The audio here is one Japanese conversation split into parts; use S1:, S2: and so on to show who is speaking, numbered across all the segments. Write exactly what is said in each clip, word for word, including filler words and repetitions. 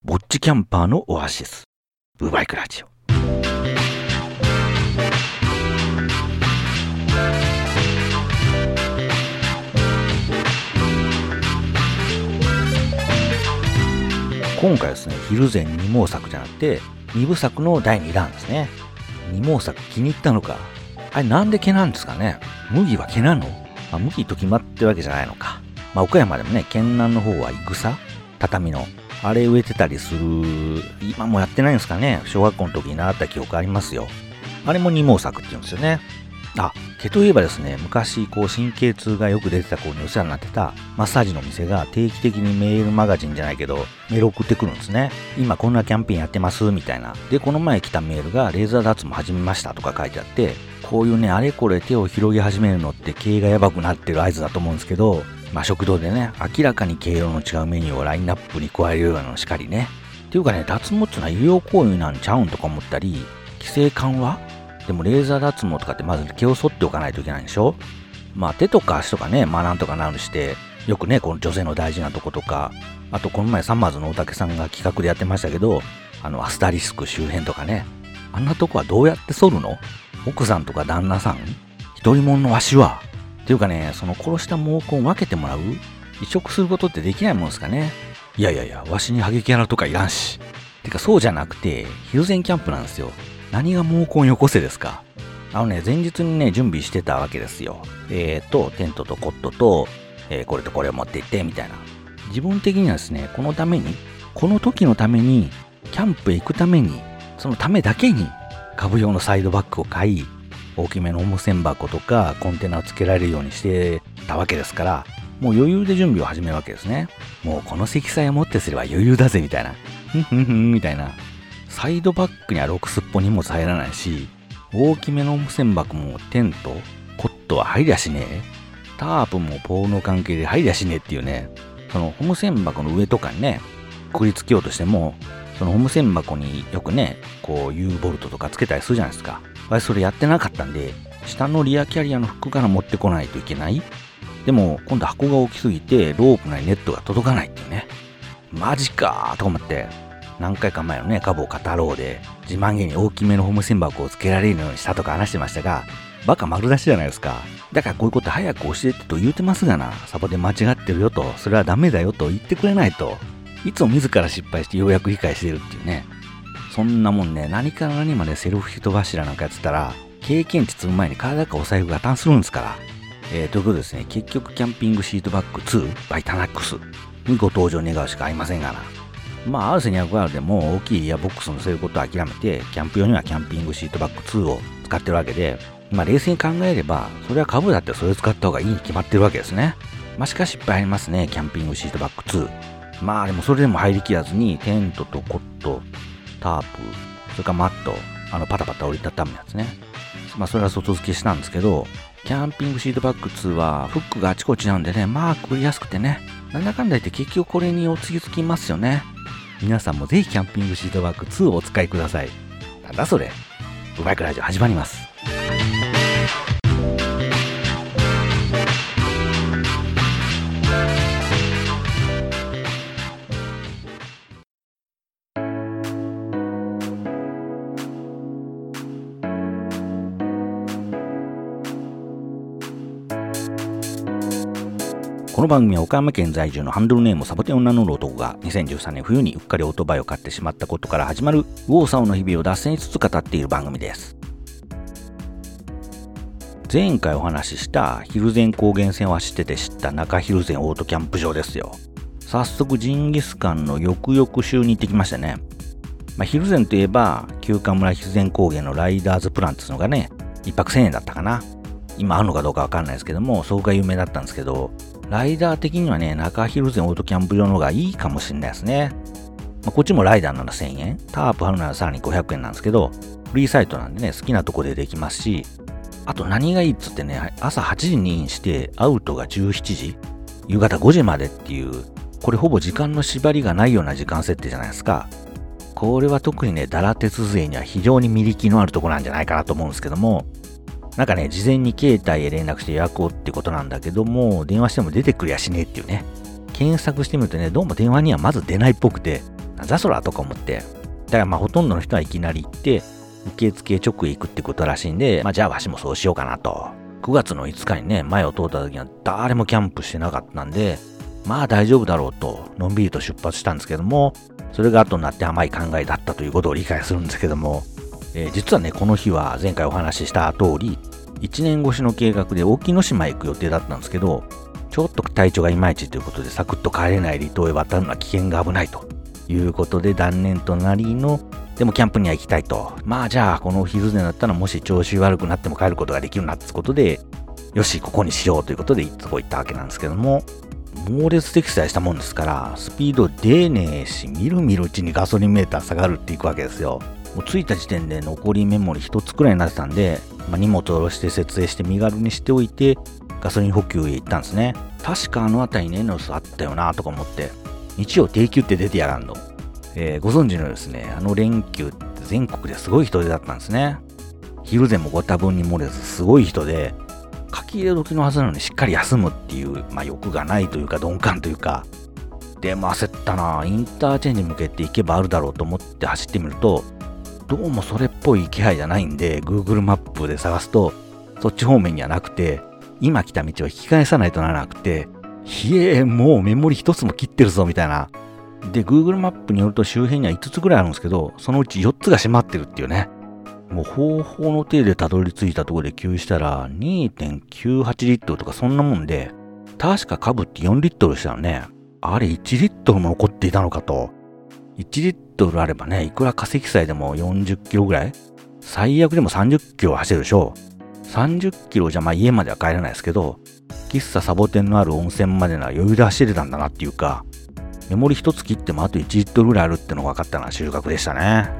S1: ぼっちキャンパーのオアシス、ブーバイクラジオ。今回ですね、蒜山二毛作じゃなくて二部作のだいにだんですね。二毛作気に入ったのか。あれなんで毛なんですかね。麦は毛なの？まあ、麦と決まってるわけじゃないのか。まあ、岡山でもね、県南の方はいぐさ、畳のあれ植えてたりする。今もやってないんですかね。小学校の時に習った記憶ありますよ。あれも二毛作って言うんですよね。あ、毛といえばですね、昔こう神経痛がよく出てた子にお世話になってたマッサージの店が定期的にメールマガジンじゃないけどメール送ってくるんですね。今こんなキャンペーンやってますみたいな。で、この前来たメールがレーザー脱毛始めましたとか書いてあって、こういうね、あれこれ手を広げ始めるのって毛がやばくなってる合図だと思うんですけど、まあ食堂でね、明らかに毛色の違うメニューをラインナップに加えるようなのしかりね。っていうかね、脱毛っていうのは医療行為なんちゃうんとか思ったり、規制緩和でもレーザー脱毛とかってまず毛を剃っておかないといけないんでしょ。まあ手とか足とかね、まあなんとかなるして、よくね、この女性の大事なとことか、あとこの前サンマーズの大竹さんが企画でやってましたけど、あのアスタリスク周辺とかね、あんなとこはどうやって剃るの？奥さんとか旦那さん？一人者のわしはっていうかね、その殺した毛根を分けてもらう？移植することってできないもんですかね。いやいやいや、わしにハゲキャラとかいらんし。てかそうじゃなくて、蒜山キャンプなんですよ。何が毛根よこせですか。あのね、前日にね、準備してたわけですよ。えーと、テントとコットと、えー、これとこれを持って行って、みたいな。自分的にはですね、このために、この時のために、キャンプへ行くために、そのためだけに、株用のサイドバッグを買い、大きめの無線箱とかコンテナをつけられるようにしてたわけですから、もう余裕で準備を始めるわけですね。もうこの積載をもってすれば余裕だぜ、みたいな。ふんふんふん、みたいな。サイドバッグにはろくすっぽ荷物入らないし、大きめの無線箱もテント、コットは入りゃしねえ。タープもポールの関係で入りゃしねえっていうね。そのホム線箱の上とかにね、くくりつけようとしても、そのホム線箱によくね、こう U ボルトとかつけたりするじゃないですか。私それやってなかったんで、下のリアキャリアのフックから持ってこないといけない。でも今度箱が大きすぎてロープなりネットが届かないっていうね。マジかーとか思って。何回か前のね、カボ語ろうで、自慢げに大きめのホム線箱をつけられるようにしたとか話してましたが、バカ丸出しじゃないですか。だからこういうこと早く教えてと言うてますがな、サボで間違ってるよと、それはダメだよと言ってくれないと、いつも自ら失敗してようやく理解してるっていうね。そんなもんね、何から何までセルフ人柱なんかやってたら、経験値積む前に体かお財布が破綻するんですから。えー、ということでですね、結局キャンピングシートバッグツー by タナックスにご登場願うしかありませんがな。まあ、アールセにひゃくアール でも大きいエアボックスを乗せることを諦めて、キャンプ用にはキャンピングシートバッグツーを使ってるわけで、まあ冷静に考えれば、それは株だってそれを使った方がいいに決まってるわけですね。まあしかしいっぱいありますね、キャンピングシートバッグツー。まあでもそれでも入りきらずに、テントとコット、タープ、それからマット、あのパタパタ折りたたむやつね。まあそれは外付けしたんですけど、キャンピングシートバッグツーはフックがあちこちなんでね、まあくくりやすくてね、なんだかんだ言って結局これにお次つきますよね。皆さんもぜひキャンピングシートバッグツーをお使いください。なんだそれ。ブバイクラジオ始まります。この番組は岡山県在住のハンドルネームサボテンを名乗る男がにせんじゅうさんねん冬にうっかりオートバイを買ってしまったことから始まる右往左往の日々を脱線しつつ語っている番組です。前回お話しした蒜山高原線を走ってて知った中蒜山オートキャンプ場ですよ。早速ジンギスカンの翌々週に行ってきましたね。まあ、蒜山といえば休暇村蒜山高原のライダーズプランっていうのがね、一泊せんえんだったかな。今あるのかどうかわかんないですけども、そこが有名だったんですけど、ライダー的にはね、中蒜山オートキャンプ場の方がいいかもしれないですね。まあ、こっちもライダーならせんえん、タープ張るならさらにごひゃくえんなんですけど、フリーサイトなんでね、好きなとこでできますし、あと何がいいっつってね、朝はちじにインしてアウトがじゅうしちじ、夕方ごじまでっていう、これほぼ時間の縛りがないような時間設定じゃないですか。これは特にね、ダラ鉄勢には非常に見力のあるところなんじゃないかなと思うんですけども、なんかね、事前に携帯へ連絡して予約をってことなんだけども、電話しても出てくりゃしねえっていうね。検索してみるとね、どうも電話にはまず出ないっぽくて、 なんだそらとか思って。だからまあほとんどの人はいきなり行って、受付直行くってことらしいんで、まあじゃあわしもそうしようかなと。くがつのいつかにね、前を通った時には誰もキャンプしてなかったんで、まあ大丈夫だろうと、のんびりと出発したんですけども、それが後になって甘い考えだったということを理解するんですけども、えー、実はね、この日は前回お話しした通り、いちねん越しの計画で沖ノ島へ行く予定だったんですけど、ちょっと体調がいまいちということでサクッと帰れない離島へ渡るのは危険が危ないということで断念となりの、でもキャンプには行きたいと。まあじゃあこの昼前だったらもし調子悪くなっても帰ることができるなってことで、よし、ここにしようということでそこ行ったわけなんですけども、猛烈積載したもんですから、スピード出ねえし、みるみるうちにガソリンメーター下がるっていくわけですよ。もう着いた時点で残りメモリ一つくらいになってたんで、まあ、荷物を下ろして設営して身軽にしておいて、ガソリン補給へ行ったんですね。確かあの辺りにエネオスあったよなとか思って、日曜定休って出てやがんの。えー、ご存知のようですね、あの連休って全国ですごい人出だったんですね。昼前もご多分に漏れずすごい人で、書き入れ時のはずなのにしっかり休むっていう、まあ欲がないというか鈍感というか、でも焦ったな。インターチェンジに向けて行けばあるだろうと思って走ってみると、どうもそれっぽい気配じゃないんで、Google マップで探すと、そっち方面にはなくて、今来た道を引き返さないとならなくて、ひえー、もうメモリ一つも切ってるぞみたいな。で、Google マップによると周辺にはいつつぐらいあるんですけど、そのうちよっつが閉まってるっていうね。もう方法の手でたどり着いたところで給油したら にてんきゅうはち リットルとかそんなもんで、確か株ってよんリットルしたのね。あれいちリットルも残っていたのかと。いちリットルあればね、いくら化石祭でもよんじゅっキロぐらい、最悪でもさんじゅっキロ走るでしょ。さんじゅっキロじゃまあ家までは帰れないですけど、喫茶サボテンのある温泉までなら余裕で走れたんだなっていうか、メモリ一つ切ってもあといちリットルぐらいあるってのが分かったのは収穫でしたね。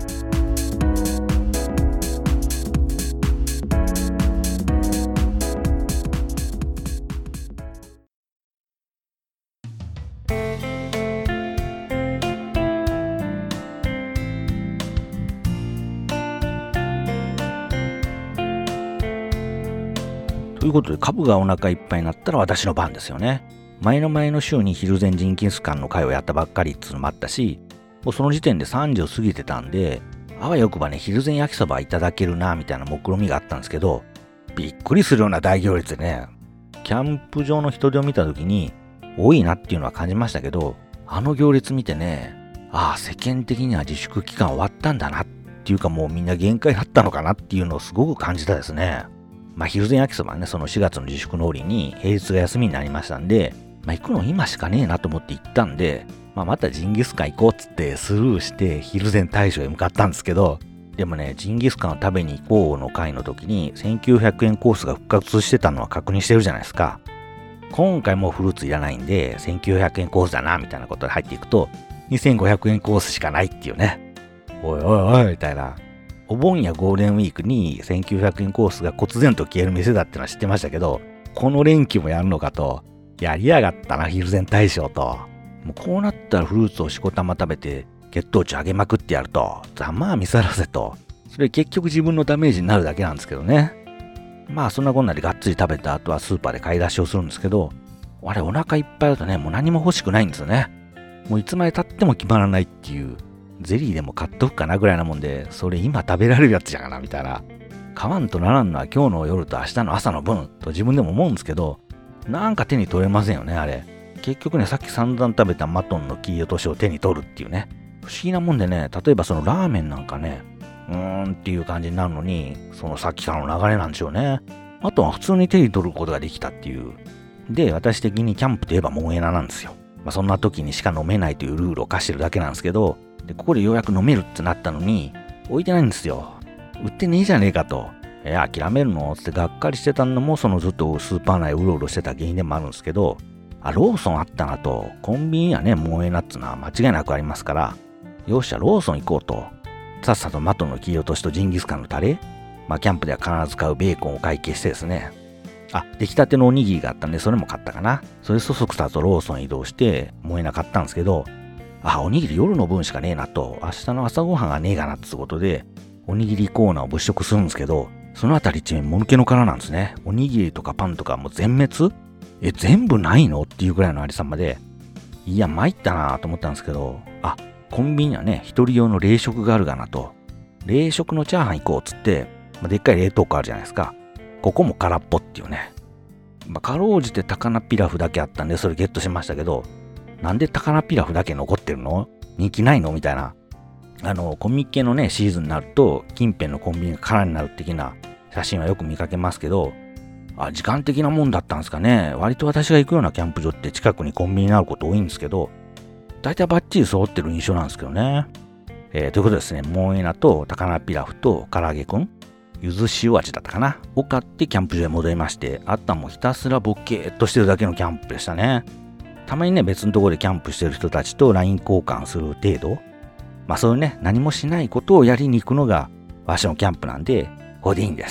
S1: ということで、株がお腹いっぱいになったら私の番ですよね。前の前の週に昼前ジンギスカンの会をやったばっかりっつうのもあったし、もうその時点でさんじを過ぎてたんで、あわよくばね、昼前焼きそばいただけるなみたいな目論みがあったんですけど、びっくりするような大行列でね、キャンプ場の人出を見た時に、多いなっていうのは感じましたけど、あの行列見てね、ああ、世間的には自粛期間終わったんだなっていうか、もうみんな限界だったのかなっていうのをすごく感じたですね。まあ昼前焼きそばはね、そのしがつの自粛の折に平日が休みになりましたんで、まあ行くの今しかねえなと思って行ったんで、まあまたジンギスカン行こうっつってスルーして昼前大将へ向かったんですけど、でもね、ジンギスカンを食べに行こうの会の時にせんきゅうひゃくえんコースが復活してたのは確認してるじゃないですか。今回もうフルーツいらないんでせんきゅうひゃくえんコースだなみたいなことで入っていくとにせんごひゃくえんコースしかないっていうね。おいおいおいみたいな。お盆やゴールデンウィークにせんきゅうひゃくえんコースが忽然と消える店だってのは知ってましたけど、この連休もやるのかと。やりやがったな、昼前大将と。もうこうなったらフルーツをしこたま食べて血糖値上げまくってやると。ざまあ見さらせと。それ結局自分のダメージになるだけなんですけどね。まあそんなこんなでがっつり食べた後はスーパーで買い出しをするんですけど、あれお腹いっぱいだとね、もう何も欲しくないんですよね。もういつまで経っても決まらないっていう。ゼリーでも買っとくかなぐらいなもんで、それ今食べられるやつじゃがなみたいな。買わんとならんのは今日の夜と明日の朝の分と自分でも思うんですけど、なんか手に取れませんよね、あれ。結局ね、さっき散々食べたマトンの切り落としを手に取るっていうね。不思議なもんでね、例えばそのラーメンなんかね、うーんっていう感じになるのに、そのさっきからの流れなんでしょうね。あとは普通に手に取ることができたっていう。で、私的にキャンプといえばモンエナなんですよ。まあ、そんな時にしか飲めないというルールを課してるだけなんですけど、でここでようやく飲めるってなったのに、置いてないんですよ。売ってねえじゃねえかと。いや、諦めるのってがっかりしてたのも、そのずっとスーパー内うろうろしてた原因でもあるんですけど、あ、ローソンあったなと、コンビニやね、モンエナっつうのは間違いなくありますから、よっしゃ、ローソン行こうと。さっさとマトンの切り落としとジンギスカンのタレ、まあ、キャンプでは必ず買うベーコンを会計してですね。あ、出来たてのおにぎりがあったんで、それも買ったかな。それそそくさとローソン移動して、モンエナ買ったんですけど、あ、おにぎり夜の分しかねえなと、明日の朝ごはんがねえかなってことで、おにぎりコーナーを物色するんですけど、そのあたり一面もぬけの殻なんですね。おにぎりとかパンとかもう全滅？え、全部ないのっていうぐらいのありさまで、いや、参ったなと思ったんですけど、あ、 コンビニにはね、一人用の冷食があるがなと。冷食のチャーハン行こうっつって、まあ、でっかい冷凍庫あるじゃないですか。ここも空っぽっていうね。まあ、かろうじて高菜ピラフだけあったんで、それゲットしましたけど、なんで高菜ピラフだけ残ってるの？人気ないのみたいな。あの、コミケのね、シーズンになると、近辺のコンビニが空になる的な写真はよく見かけますけど、あ、時間的なもんだったんですかね。割と私が行くようなキャンプ場って近くにコンビニになること多いんですけど、大体バッチリ揃ってる印象なんですけどね。えー、ということですね、モンエナと高菜ピラフと唐揚げくん、ゆず塩味だったかなを買ってキャンプ場へ戻りまして、あとはもうひたすらボケーっとしてるだけのキャンプでしたね。たまにね、別のところでキャンプしてる人たちと ライン 交換する程度。まあそういうね、何もしないことをやりに行くのがわしのキャンプなんで、これでいいんです。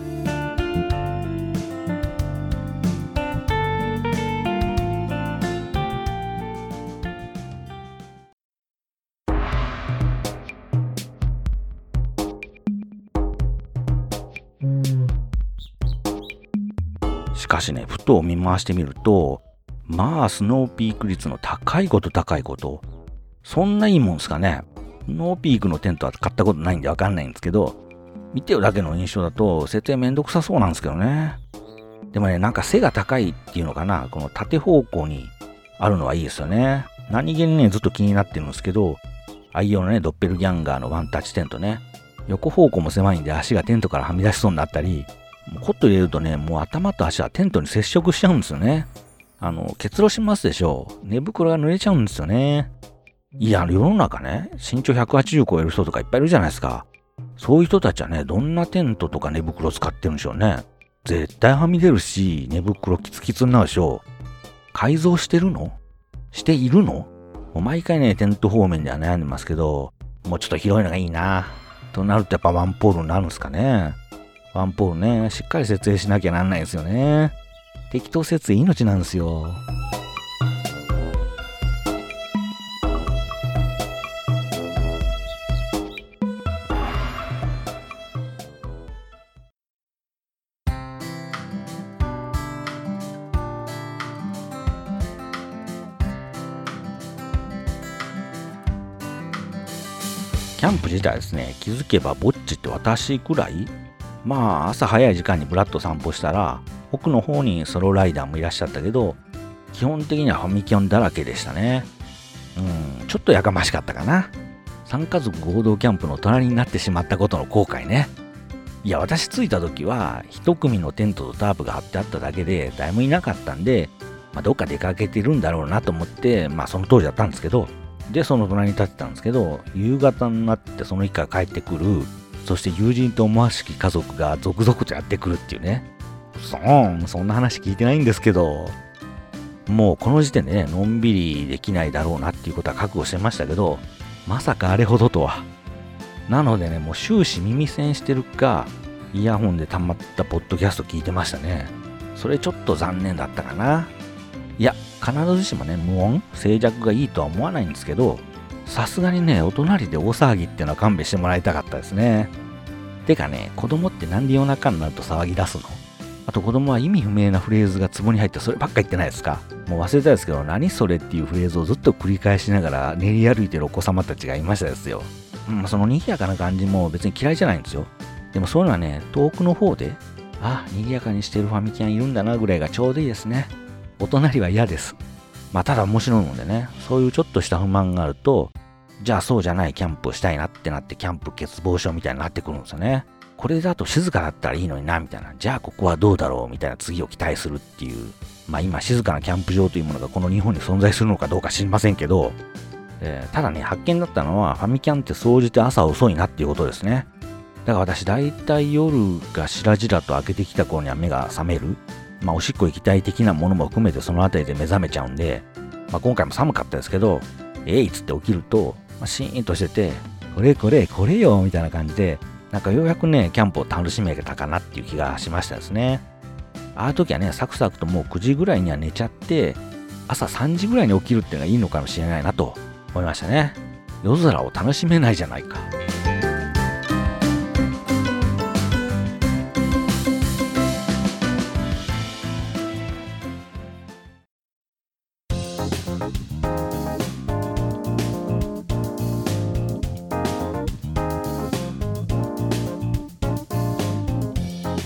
S1: しかしね、ふと見回してみると、まあスノーピーク率の高いこと高いこと、そんないいもんすかね。スノーピークのテントは買ったことないんでわかんないんですけど、見てるだけの印象だと設営めんどくさそうなんですけどね。でもね、なんか背が高いっていうのかな、この縦方向にあるのはいいですよね。何気にね、ずっと気になってるんですけど、愛用のね、ドッペルギャンガーのワンタッチテントね、横方向も狭いんで足がテントからはみ出しそうになったり、コット入れるとね、もう頭と足はテントに接触しちゃうんですよね。あの、結露しますでしょう。寝袋が濡れちゃうんですよね。いや、世の中ね、身長ひゃくはちじゅう超える人とかいっぱいいるじゃないですか。そういう人たちはね、どんなテントとか寝袋使ってるんでしょうね。絶対はみ出るし、寝袋キツキツになるでしょう。改造してるの？しているの？もう毎回ね、テント方面では悩んでますけど、もうちょっと広いのがいいな。となるとやっぱワンポールになるんですかね。ワンポールね、しっかり設営しなきゃなんないですよね。適当設営命なんですよ。キャンプ自体ですね、気づけばぼっちって私くらい、まあ朝早い時間にブラッと散歩したら、奥の方にソロライダーもいらっしゃったけど、基本的にはファミキョンだらけでしたね。うん、ちょっとやかましかったかな。三家族合同キャンプの隣になってしまったことの後悔ね。いや、私着いた時は一組のテントとタープが張ってあっただけで誰もいなかったんで、まあ、どっか出かけてるんだろうなと思って、まあその通りだったんですけど、で、その隣に立ってたんですけど、夕方になってその日から帰ってくる、そして友人と思わしき家族が続々とやってくるっていうね。そーん、そんな話聞いてないんですけど、もうこの時点でね、のんびりできないだろうなっていうことは覚悟してましたけど、まさかあれほどとは。なのでね、もう終始耳栓してるか、イヤホンで溜まったポッドキャスト聞いてましたね。それちょっと残念だったかな。いや、必ずしもね、無音、静寂がいいとは思わないんですけど、さすがにね、お隣で大騒ぎっていうのは勘弁してもらいたかったですね。てかね、子供ってなんで夜中になると騒ぎ出すの？あと子供は意味不明なフレーズが壺に入ってそればっか言ってないですか？もう忘れたですけど、何それっていうフレーズをずっと繰り返しながら練り歩いてるお子様たちがいましたですよ。うん、その賑やかな感じも別に嫌いじゃないんですよ。でもそういうのはね、遠くの方で、あ、賑やかにしてるファミキャンいるんだなぐらいがちょうどいいですね。お隣は嫌です。まあただ面白いもんでね、そういうちょっとした不満があると、じゃあそうじゃないキャンプをしたいなってなってキャンプ欠乏症みたいになってくるんですよね。これだと静かだったらいいのになみたいな、じゃあここはどうだろうみたいな次を期待するっていう、まあ今静かなキャンプ場というものがこの日本に存在するのかどうか知りませんけど、えー、ただね、発見だったのはファミキャンって総じて朝遅いなっていうことですね。だから私大体夜がしらじらと明けてきた頃には目が覚める。まあおしっこ行きたい的なものも含めてそのあたりで目覚めちゃうんで、まあ今回も寒かったですけど、えいっつって起きると、まあ、シーンとしてて、これこれこれよみたいな感じで、なんかようやくね、キャンプを楽しめたかなっていう気がしましたですね。あの時はね、サクサクともうくじぐらいには寝ちゃって、朝さんじぐらいに起きるっていうのがいいのかもしれないなと思いましたね。夜空を楽しめないじゃないか。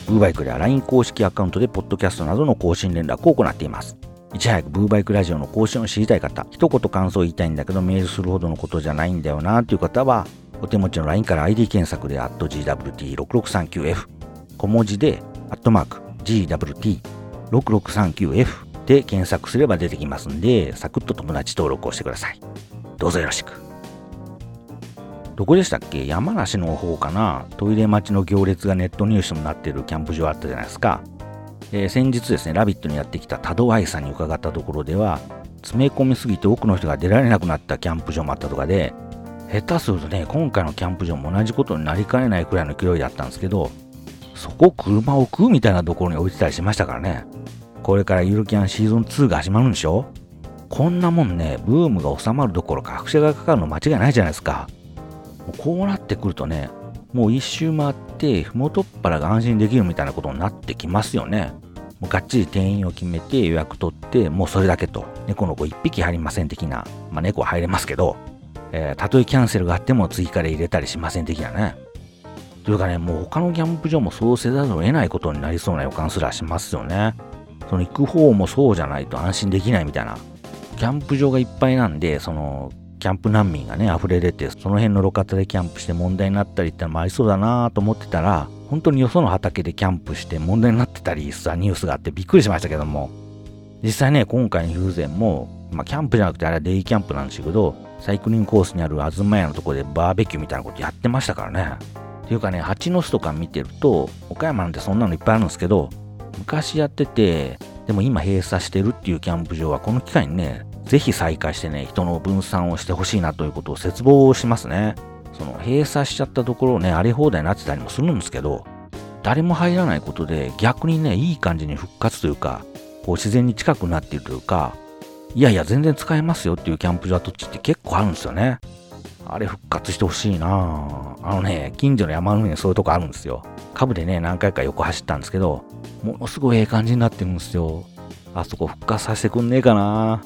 S1: ブーバイクでは ライン 公式アカウントでポッドキャストなどの更新連絡を行っています。いち早くブーバイクラジオの更新を知りたい方、一言感想を言いたいんだけどメールするほどのことじゃないんだよなという方は、お手持ちの ライン から アイディー 検索で アットジーダブリューティーろくろくさんきゅうエフ 小文字でアットマーク ジーダブリューティーろくろくさんきゅうエフ で検索すれば出てきますんで、サクッと友達登録をしてください。どうぞよろしく。どこでしたっけ？山梨の方かな。トイレ待ちの行列がネットニュースになっているキャンプ場あったじゃないですか。えー、先日ですね、ラビットにやってきたタドワイさんに伺ったところでは、詰め込みすぎて多くの人が出られなくなったキャンプ場もあったとかで、下手するとね、今回のキャンプ場も同じことになりかねないくらいの勢いだったんですけど、そこ車を置くみたいなところに置いてたりしましたからね。これからゆるキャンシーズンツーが始まるんでしょ？こんなもんね、ブームが収まるどころか拍車がかかるの間違いないじゃないですか。もうこうなってくるとね、もう一周回ってふもとっぱらが安心できるみたいなことになってきますよね。もうがっちり定員を決めて予約取って、もうそれだけと、猫の子一匹入りません的な、まあ猫は入れますけど、えー、たとえキャンセルがあっても追加で入れたりしません的なね。というかね、もう他のキャンプ場もそうせざるを得ないことになりそうな予感すらしますよね。その行く方もそうじゃないと安心できないみたいな。キャンプ場がいっぱいなんで、そのキャンプ難民がね溢れ出て、その辺の路肩でキャンプして問題になったりってのもありそうだなと思ってたら、本当によその畑でキャンプして問題になってたりしたニュースがあってびっくりしましたけども、実際ね、今回の友禅も、まあキャンプじゃなくてあれはデイキャンプなんですけど、サイクリングコースにある東屋のところでバーベキューみたいなことやってましたからね。っていうかね、蜂の巣とか見てると、岡山なんてそんなのいっぱいあるんですけど、昔やってて、でも今閉鎖してるっていうキャンプ場はこの機会にね、ぜひ再開してね、人の分散をしてほしいなということを切望しますね。その閉鎖しちゃったところをね、荒れ放題になってたりもするんですけど、誰も入らないことで逆にね、いい感じに復活というか、こう自然に近くなっているというか、いやいや全然使えますよっていうキャンプ場跡地って結構あるんですよね。あれ復活してほしいなぁ。あのね、近所の山の上にそういうとこあるんですよ。株でね、何回か横走ったんですけど、ものすごいええ感じになってるんですよ。あそこ復活させてくんねえかな。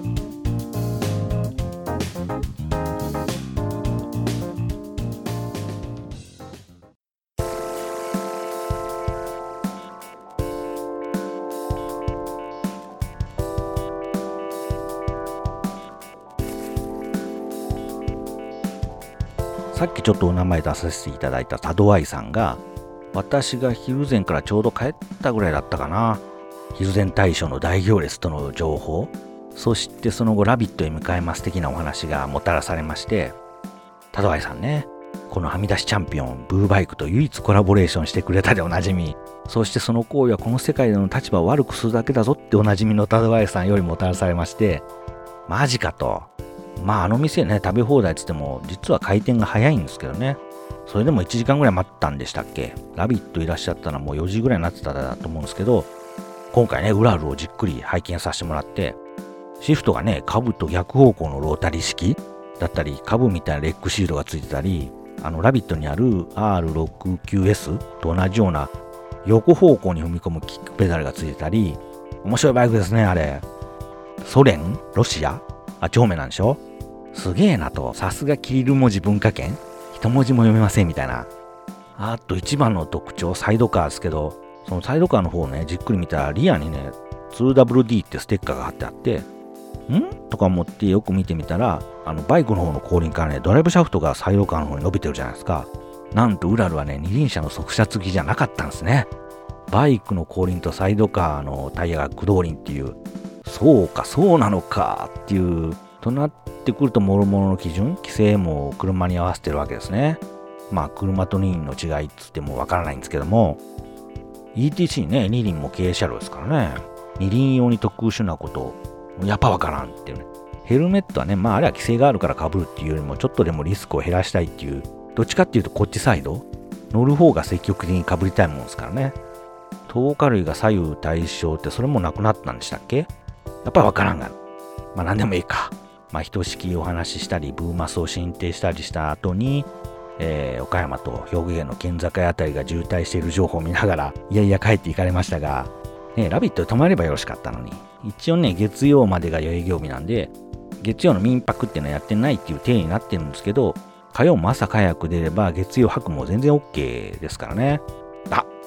S1: さっきちょっとお名前出させていただいたタドワイさんが、私が昼前からちょうど帰ったぐらいだったかな。昼前大賞の大行列との情報、そしてその後ラビットへ向かいます的なお話がもたらされまして、タドワイさんね、このはみ出しチャンピオンブーバイクと唯一コラボレーションしてくれたでおなじみ、そしてその行為はこの世界での立場を悪くするだけだぞっておなじみのタドワイさんよりもたらされまして、マジかと。まああの店ね、食べ放題っつっても実は開店が早いんですけどね。それでもいちじかんぐらい待ったんでしたっけ。ラビットいらっしゃったらもうよじぐらいになってただと思うんですけど、今回ね、ウラルをじっくり拝見させてもらって、シフトがね、株と逆方向のロータリー式だったり、株みたいなレッグシールドがついてたり、あのラビットにある アールろくじゅうきゅうエス と同じような横方向に踏み込むキックペダルがついてたり、面白いバイクですね、あれ。ソ連？ロシア？あ、長命なんでしょ？すげえなと。さすがキリル文字文化圏？一文字も読めませんみたいな。あと一番の特徴、サイドカーですけど、そのサイドカーの方をね、じっくり見たら、リアにね、ツーダブリューディー ってステッカーが貼ってあって、んとか思ってよく見てみたら、あのバイクの方の後輪からね、ドライブシャフトがサイドカーの方に伸びてるじゃないですか。なんとウラルはね、二輪車の速車付きじゃなかったんですね。バイクの後輪とサイドカーのタイヤが駆動輪っていう、そうかそうなのかっていうとなってくると、諸々の基準規制も車に合わせてるわけですね。まあ車と二輪の違いっつってもわからないんですけども、 イーティーシー ね、二輪も軽車両ですからね。二輪用に特殊なことやっぱわからんっていうね。ヘルメットはね、まああれは規制があるから被るっていうよりも、ちょっとでもリスクを減らしたいっていう、どっちかっていうとこっちサイド乗る方が積極的に被りたいもんですからね。灯火類が左右対称ってそれもなくなったんでしたっけ。やっぱりわからんが、まあ何でもいいか。まあひとしきお話ししたり、ブーマスを進呈したりした後に、えー、岡山と兵庫県の県境あたりが渋滞している情報を見ながら、いやいや帰っていかれましたが、ね、ラビットで泊まればよろしかったのに。一応ね、月曜までが営業日なんで、月曜の民泊っていうのはやってないっていう体になってるんですけど、火曜も朝早く出れば月曜泊も全然 OK ですからね。あ、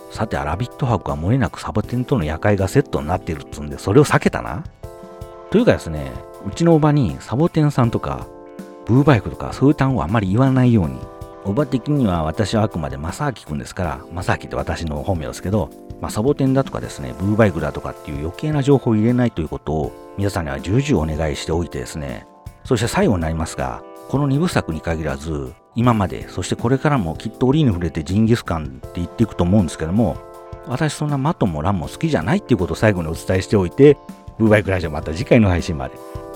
S1: さて、アラビット博は漏れなくサボテンとの夜会がセットになっているっつうんで、それを避けたな。というかですね、うちのおばにサボテンさんとか、ブーバイクとかそういう単語をあんまり言わないように。おば的には私はあくまで正明くんですから、正明って私の本名ですけど、まあ、サボテンだとかですね、ブーバイクだとかっていう余計な情報を入れないということを皆さんには重々お願いしておいてですね、そして最後になりますが、このにぶさくに限らず、今まで、そしてこれからもきっと折に触れてジンギスカンって言っていくと思うんですけども、私そんなマトもランも好きじゃないっていうことを最後にお伝えしておいて、ブーバイクラジオまた次回の配信まで。